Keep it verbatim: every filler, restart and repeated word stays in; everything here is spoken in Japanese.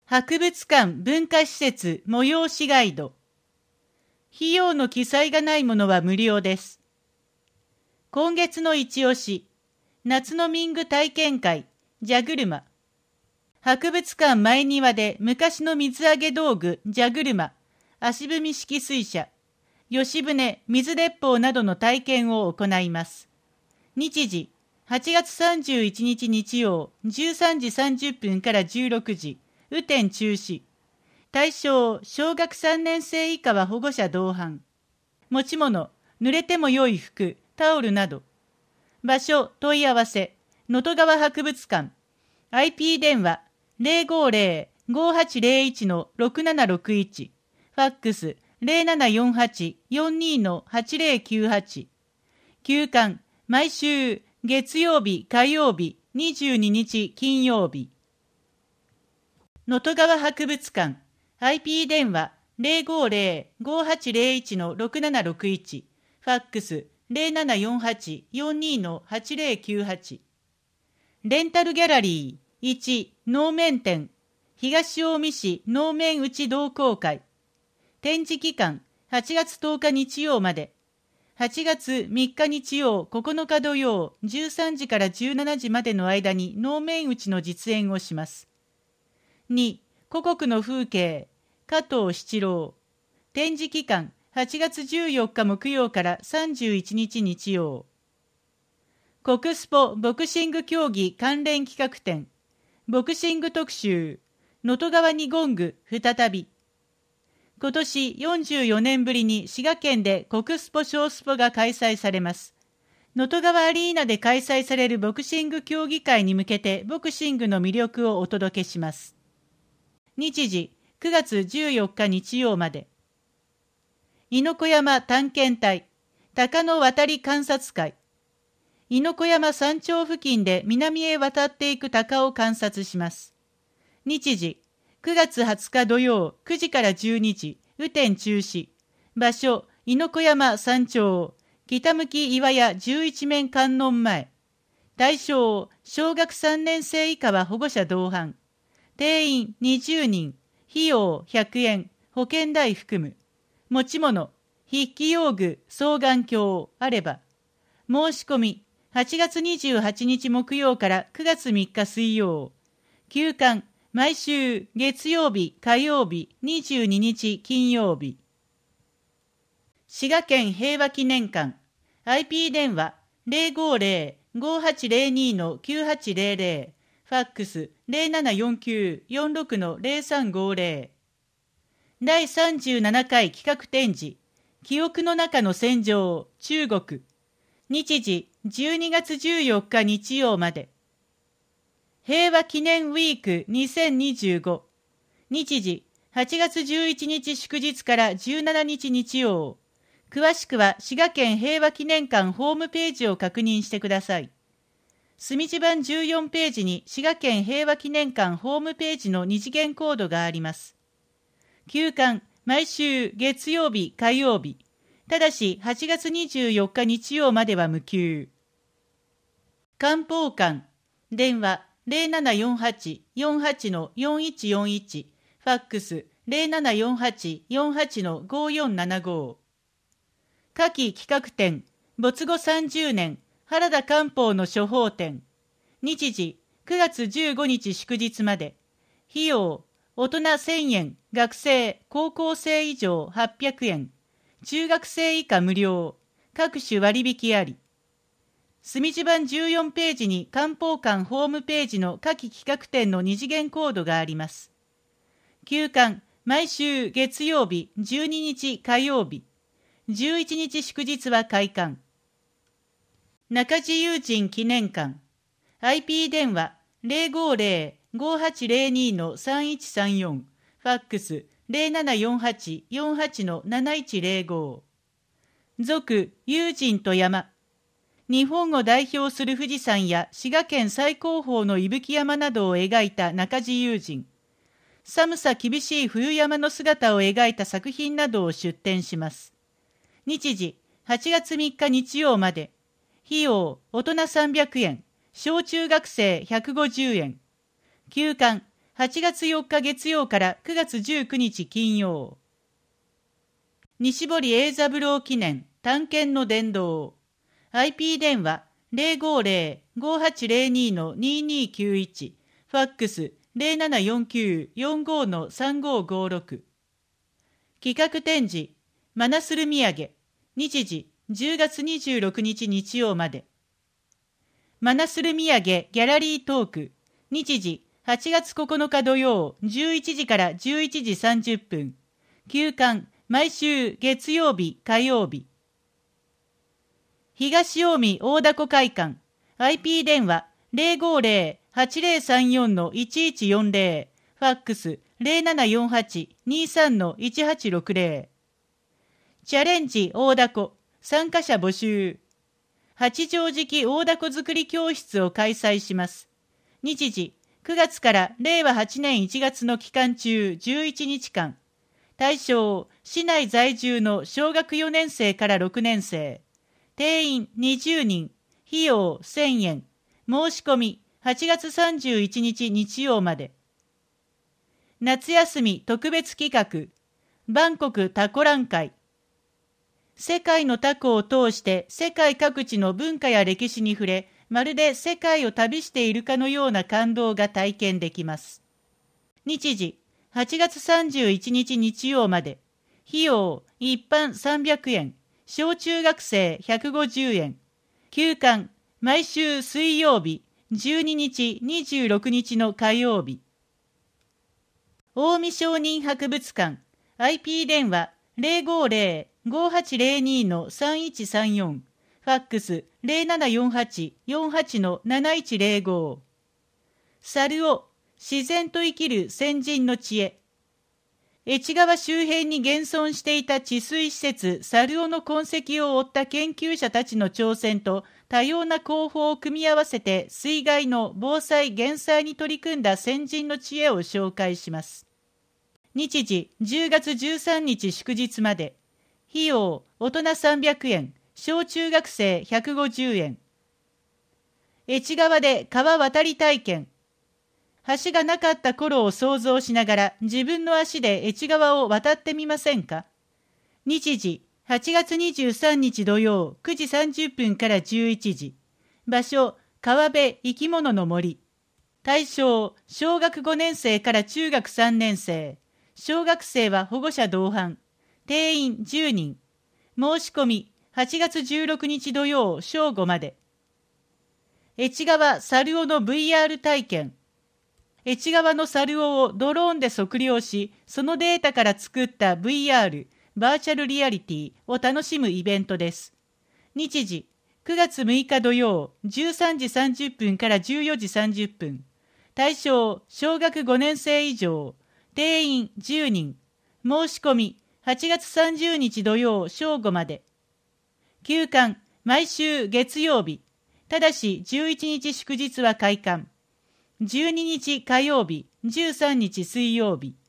博物館文化施設催しガイド。費用の記載がないものは無料です。今月の一押し、夏の民具体験会、蛇車。博物館前庭で昔の水揚げ道具、蛇車、足踏み式水車、吉船、水鉄砲などの体験を行います。日時、はちがつさんじゅういちにち日曜、じゅうさんじさんじゅっぷんからじゅうろくじ、雨天中止。対象、小学さんねんせい以下は保護者同伴。持ち物、濡れても良い服、タオルなど。場所、問い合わせ、能登川博物館。アイピー 電話、ゼロごゼロ ごはちゼロいち ろくななろくいち。ファックス、ゼロななよんはち よんに はちゼロきゅうはち。休館、毎週、月曜日、火曜日、にじゅうににち、金曜日。能登川博物館、アイピー 電話、ゼロごゼロ ごはちゼロいち ろくななろくいち。ファックス、ゼロななよんはち よんに はちゼロきゅうはち。レンタルギャラリー、いち、能面展、東近江市能面内同好会。展示期間、はちがつとおか日曜まで。はちがつみっか日曜、ここのか土曜、じゅうさんじからじゅうしちじまでの間に能面内の実演をします。に、故国の風景、加藤七郎。展示期間、はちがつじゅうよっか木曜からさんじゅういちにち日曜。国スポボクシング競技関連企画展、ボクシング特集、能登川にゴング再び。今年よんじゅうよねんぶりに滋賀県で国スポ小スポが開催されます。能登川アリーナで開催されるボクシング競技会に向けてボクシングの魅力をお届けします。日時、くがつじゅうよっか日曜まで。猪子山探検隊、鷹の渡り観察会。猪子山山頂付近で南へ渡っていく鷹を観察します。日時、くがつはつか土曜くじからじゅうにじ、雨天中止。場所、猪子山山頂、北向き岩屋じゅういちめん観音前。対象、小学さんねんせい以下は保護者同伴。定員にじゅうにん、費用ひゃくえん、保険代含む。持ち物、筆記用具、双眼鏡あれば。申し込み、はちがつにじゅうはちにち木曜からくがつみっか水曜。休館、毎週月曜日、火曜日、にじゅうににち金曜日。滋賀県平和記念館、アイピー 電話ゼロごゼロ ごはちゼロに きゅうはちゼロゼロ。ファックス ゼロななよんきゅう よんろく ゼロさんごゼロ。だいさんじゅうななかい企画展示、記憶の中の戦場、中国。日時、じゅうにがつじゅうよっか日曜まで。平和記念ウィークにせんにじゅうご。日時、はちがつじゅういちにち祝日からじゅうしちにち日曜。詳しくは滋賀県平和記念館ホームページを確認してください。墨地版じゅうよんページに滋賀県平和記念館ホームページの二次元コードがあります。休館、毎週月曜日、火曜日。ただしはちがつにじゅうよっか日曜までは無給。漢方館、電話ゼロななよんはち よんはち よんいちよんいち。ファックスゼロななよんはち よんはち ごよんななご。夏季企画展、没後さんじゅうねん、原田漢方の処方展。日時、くがつじゅうごにち祝日まで。費用、大人せんえん、学生、高校生以上はっぴゃくえん。中学生以下無料。各種割引あり。墨地版じゅうよんページに漢方館ホームページの夏季企画展の二次元コードがあります。休館、毎週月曜日、じゅうににち火曜日。じゅういちにち祝日は開館。中地友人記念館、アイピー 電話ゼロごゼロ ごはちゼロに さんいちさんよん。ファックスゼロななよんはち よんはち なないちゼロご。続友人と山。日本を代表する富士山や滋賀県最高峰の伊吹山などを描いた中地友人。寒さ厳しい冬山の姿を描いた作品などを出展します。日時、はちがつみっか日曜まで。費用、大人さんびゃくえん、小中学生ひゃくごじゅうえん。休館、 はちがつよっか月曜からくがつじゅうくにち金曜。西堀栄三郎記念探検の伝道。アイピー 電話 ゼロごゼロ ごはちゼロに のにーにーきゅういち、ファックス ゼロななよんきゅうよんご のさんごごろく。企画展示マナスル土産、日時じゅうがつにじゅうろくにち日曜まで。マナスル土産ギャラリートーク、日時はちがつここのか土曜じゅういちじからじゅういちじさんじゅっぷん。休館毎週月曜日火曜日。東近江大凧会館 アイピー 電話 ゼロごゼロ はちゼロさんよん のいちいちよんゼロ、ファックス ゼロななよんはち にーさん のいちはちろくゼロ。チャレンジ大凧参加者募集。八丈敷大凧作り教室を開催します。日時くがつかられいわはちねんいちがつの期間中じゅういちにちかん。対象市内在住の小学よねんせいからろくねんせい。定員にじゅうにん。費用せんえん。申し込みはちがつさんじゅういちにち日曜まで。夏休み特別企画バンコクタコラン会。世界のタコを通して世界各地の文化や歴史に触れ、まるで世界を旅しているかのような感動が体験できます。日時はちがつさんじゅういちにち日曜まで。費用一般さんびゃくえん。小中学生ひゃくごじゅうえん。休館毎週水曜日じゅうににちにじゅうろくにちの火曜日。近江商人博物館 アイピー 電話 ゼロごゼロ ごはちゼロに のさんいちさんよん、ファックス ゼロななよんはち よんはち のなないちゼロご。猿を自然と生きる先人の知恵。越川周辺に現存していた治水施設猿尾の痕跡を追った研究者たちの挑戦と多様な工法を組み合わせて水害の防災減災に取り組んだ先人の知恵を紹介します。日時じゅうがつじゅうさんにち祝日まで。費用大人さんびゃくえん、小中学生ひゃくごじゅうえん。越川で川渡り体験。橋がなかった頃を想像しながら自分の足で越川を渡ってみませんか。日時はちがつにじゅうさんにち土曜くじさんじゅっぷんからじゅういちじ。場所川辺生き物の森。対象小学ごねんせいから中学さんねんせい。小学生は保護者同伴。定員じゅうにん。申し込みはちがつじゅうろくにち土曜正午まで。越川猿尾の ブイアール 体験。越川の猿尾をドローンで測量し、そのデータから作った ブイアール、バーチャルリアリティを楽しむイベントです。日時くがつむいか土曜じゅうさんじさんじゅっぷんからじゅうよじさんじゅっぷん。対象小学ごねんせい以上。定員じゅうにん。申し込みはちがつさんじゅうにち土曜正午まで。休館毎週月曜日。ただしじゅういちにち祝日は開館。じゅうににち火曜日、じゅうさんにち水曜日。